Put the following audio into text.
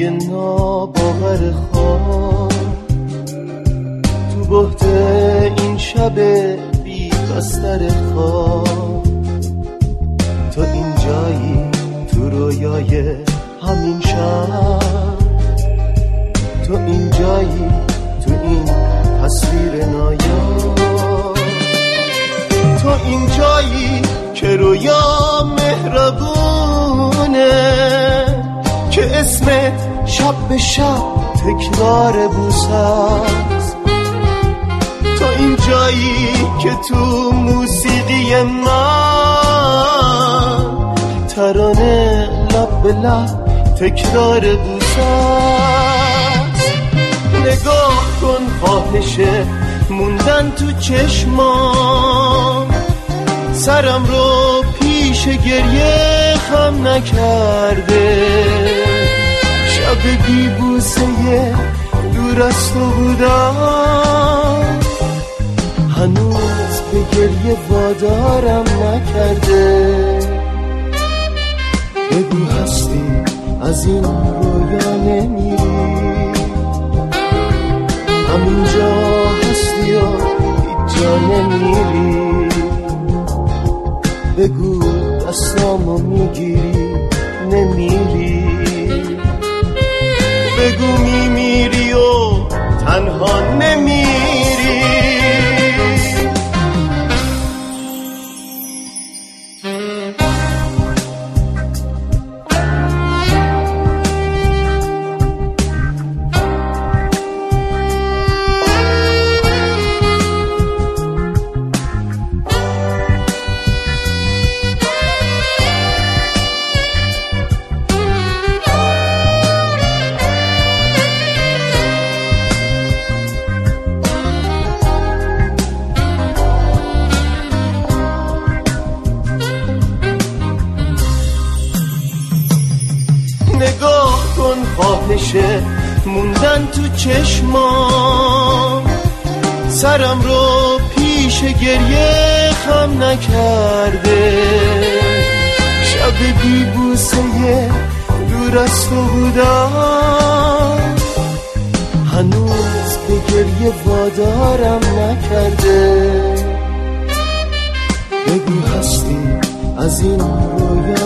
توی ناباور خواب، تو بهت این شب بی بستر خواب، تو اینجایی تو رویای همین شب، تو اینجایی تو این تصویر نایاب، تو اینجایی که رویا مهربونه، که اسمت شب به شب تکرار بوسه است، تو اینجایی که تو موسیقی من ترانه لب به لب تکرار بوسه است. نگاه کن خواهشه موندن تو چشمام، سرم رو پیش گریه خم نکرده، شب بی بوسه دور از تو بودم، هنوز به گریه وادارم نکرده. بگو هستی از این رویا نمیری، همینجا هستی و هیچ جا نمیری، بگو دستامو میگیری نمیری، بگو میمیری و تنها نمیری. نگاه کن خواهشه موندن تو چشمام، سرم رو پیش گریه خم نکرده، شب بی بوسه دور از تو بودم، هنوز به گریه وادارم نکرده. بگو هستی از این رویا